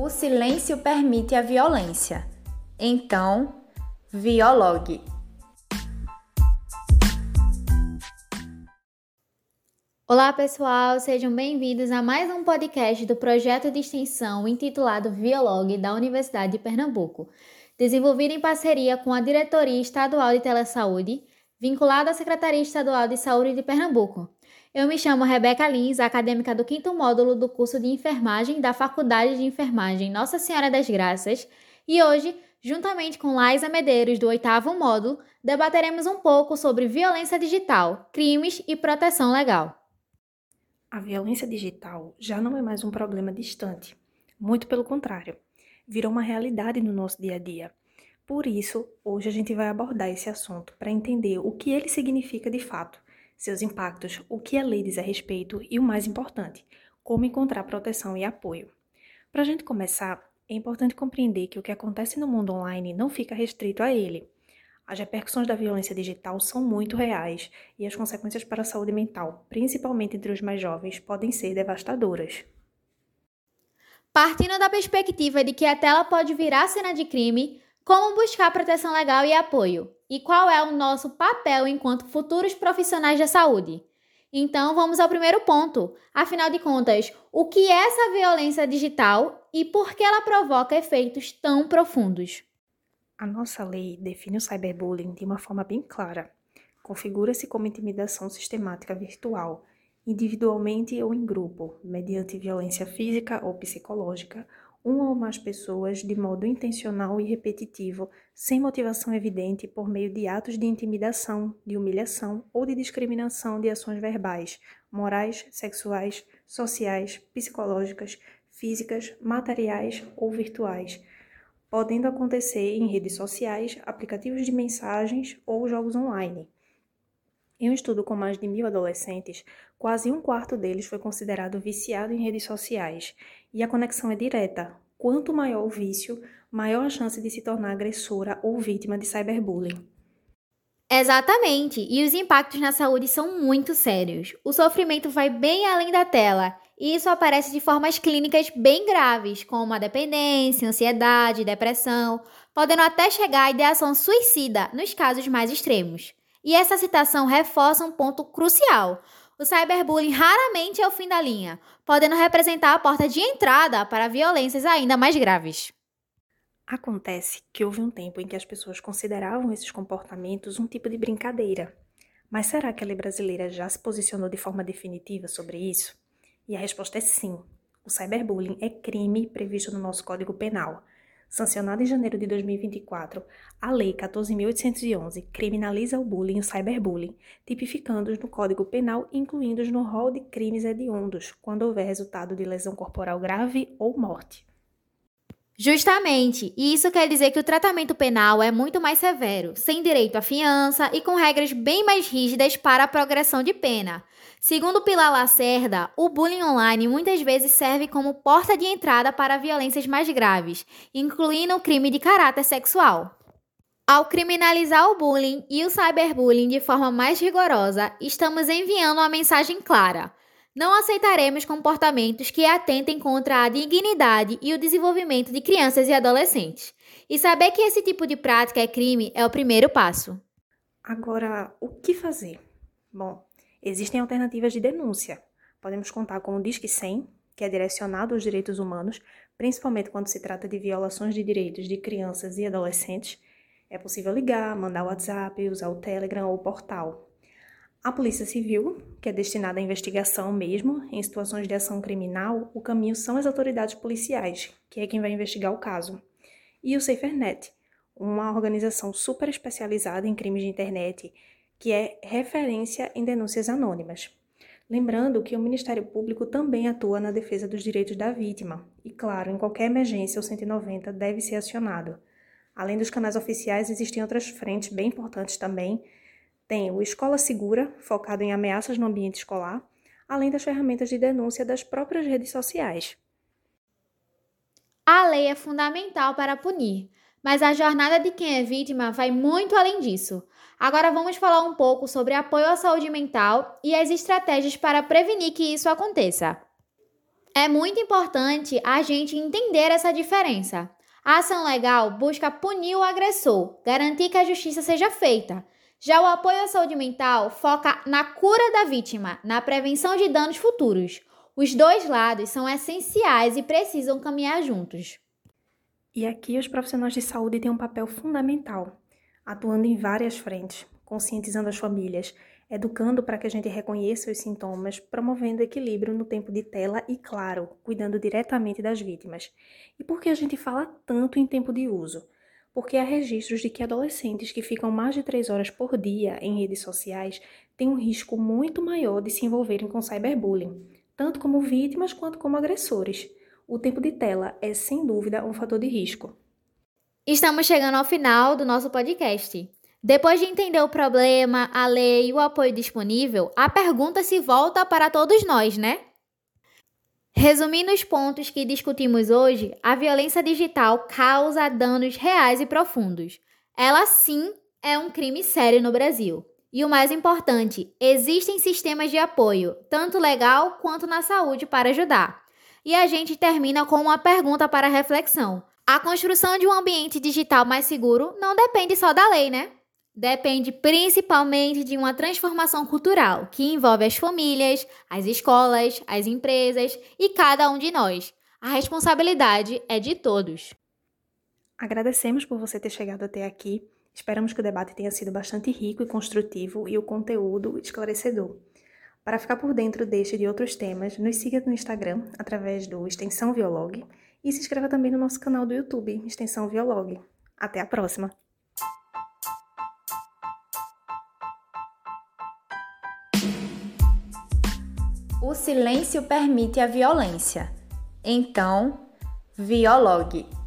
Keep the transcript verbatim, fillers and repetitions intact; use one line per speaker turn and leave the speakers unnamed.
O silêncio permite a violência. Então, viologue.
Olá pessoal, sejam bem-vindos a mais um podcast do projeto de extensão intitulado Viologue da Universidade de Pernambuco, desenvolvido em parceria com a Diretoria Estadual de Telesaúde, vinculado à Secretaria Estadual de Saúde de Pernambuco. Eu me chamo Rebeca Lins, acadêmica do quinto módulo do curso de enfermagem da Faculdade de Enfermagem Nossa Senhora das Graças, e hoje, juntamente com Laísa Medeiros, do oitavo módulo, debateremos um pouco sobre violência digital, crimes e proteção legal.
A violência digital já não é mais um problema distante, muito pelo contrário, virou uma realidade no nosso dia a dia. Por isso, hoje a gente vai abordar esse assunto para entender o que ele significa de fato, seus impactos, o que a lei diz a respeito e, o mais importante, como encontrar proteção e apoio. Para a gente começar, é importante compreender que o que acontece no mundo online não fica restrito a ele. As repercussões da violência digital são muito reais e as consequências para a saúde mental, principalmente entre os mais jovens, podem ser devastadoras.
Partindo da perspectiva de que a tela pode virar cena de crime, como buscar proteção legal e apoio? E qual é o nosso papel enquanto futuros profissionais da saúde? Então, vamos ao primeiro ponto. Afinal de contas, o que é essa violência digital e por que ela provoca efeitos tão profundos?
A nossa lei define o cyberbullying de uma forma bem clara. Configura-se como intimidação sistemática virtual, individualmente ou em grupo, mediante violência física ou psicológica, uma ou mais pessoas de modo intencional e repetitivo, sem motivação evidente por meio de atos de intimidação, de humilhação ou de discriminação de ações verbais, morais, sexuais, sociais, psicológicas, físicas, materiais ou virtuais, podendo acontecer em redes sociais, aplicativos de mensagens ou jogos online. Em um estudo com mais de mil adolescentes, quase um quarto deles foi considerado viciado em redes sociais, e a conexão é direta. Quanto maior o vício, maior a chance de se tornar agressora ou vítima de cyberbullying.
Exatamente, e os impactos na saúde são muito sérios. O sofrimento vai bem além da tela, e isso aparece de formas clínicas bem graves, como a dependência, ansiedade, depressão, podendo até chegar à ideação suicida nos casos mais extremos. E essa citação reforça um ponto crucial. O cyberbullying raramente é o fim da linha, podendo representar a porta de entrada para violências ainda mais graves.
Acontece que houve um tempo em que as pessoas consideravam esses comportamentos um tipo de brincadeira. Mas será que a lei brasileira já se posicionou de forma definitiva sobre isso? E a resposta é sim. O cyberbullying é crime previsto no nosso Código Penal. Sancionada em janeiro de dois mil e vinte e quatro, a Lei quatorze mil oitocentos e onze criminaliza o bullying e o cyberbullying, tipificando-os no Código Penal e incluindo-os no rol de crimes hediondos, quando houver resultado de lesão corporal grave ou morte.
Justamente, e isso quer dizer que o tratamento penal é muito mais severo, sem direito à fiança e com regras bem mais rígidas para a progressão de pena. Segundo Pilar Lacerda, o bullying online muitas vezes serve como porta de entrada para violências mais graves, incluindo o crime de caráter sexual. Ao criminalizar o bullying e o cyberbullying de forma mais rigorosa, estamos enviando uma mensagem clara. Não aceitaremos comportamentos que atentem contra a dignidade e o desenvolvimento de crianças e adolescentes. E saber que esse tipo de prática é crime é o primeiro passo.
Agora, o que fazer? Bom, existem alternativas de denúncia. Podemos contar com o Disque cem, que é direcionado aos direitos humanos, principalmente quando se trata de violações de direitos de crianças e adolescentes. É possível ligar, mandar WhatsApp, usar o Telegram ou o portal. A Polícia Civil, que é destinada à investigação mesmo, em situações de ação criminal, o caminho são as autoridades policiais, que é quem vai investigar o caso. E o SaferNet, uma organização super especializada em crimes de internet, que é referência em denúncias anônimas. Lembrando que o Ministério Público também atua na defesa dos direitos da vítima. E, claro, em qualquer emergência, o cento e noventa deve ser acionado. Além dos canais oficiais, existem outras frentes bem importantes também. Tem o Escola Segura, focado em ameaças no ambiente escolar, além das ferramentas de denúncia das próprias redes sociais.
A lei é fundamental para punir, mas a jornada de quem é vítima vai muito além disso. Agora vamos falar um pouco sobre apoio à saúde mental e as estratégias para prevenir que isso aconteça. É muito importante a gente entender essa diferença. A ação legal busca punir o agressor, garantir que a justiça seja feita. Já o apoio à saúde mental foca na cura da vítima, na prevenção de danos futuros. Os dois lados são essenciais e precisam caminhar juntos.
E aqui os profissionais de saúde têm um papel fundamental, atuando em várias frentes, conscientizando as famílias, educando para que a gente reconheça os sintomas, promovendo equilíbrio no tempo de tela e, claro, cuidando diretamente das vítimas. E por que a gente fala tanto em tempo de uso? Porque há registros de que adolescentes que ficam mais de três horas por dia em redes sociais têm um risco muito maior de se envolverem com cyberbullying, tanto como vítimas quanto como agressores. O tempo de tela é, sem dúvida, um fator de risco.
Estamos chegando ao final do nosso podcast. Depois de entender o problema, a lei e o apoio disponível, a pergunta se volta para todos nós, né? Resumindo os pontos que discutimos hoje, a violência digital causa danos reais e profundos. Ela, sim, é um crime sério no Brasil. E o mais importante, existem sistemas de apoio, tanto legal quanto na saúde, para ajudar. E a gente termina com uma pergunta para reflexão. A construção de um ambiente digital mais seguro não depende só da lei, né? Depende principalmente de uma transformação cultural que envolve as famílias, as escolas, as empresas e cada um de nós. A responsabilidade é de todos.
Agradecemos por você ter chegado até aqui. Esperamos que o debate tenha sido bastante rico e construtivo e o conteúdo esclarecedor. Para ficar por dentro deste e de outros temas, nos siga no Instagram através do Extensão Violog e se inscreva também no nosso canal do YouTube, Extensão Violog. Até a próxima!
O silêncio permite a violência. Então, Violog.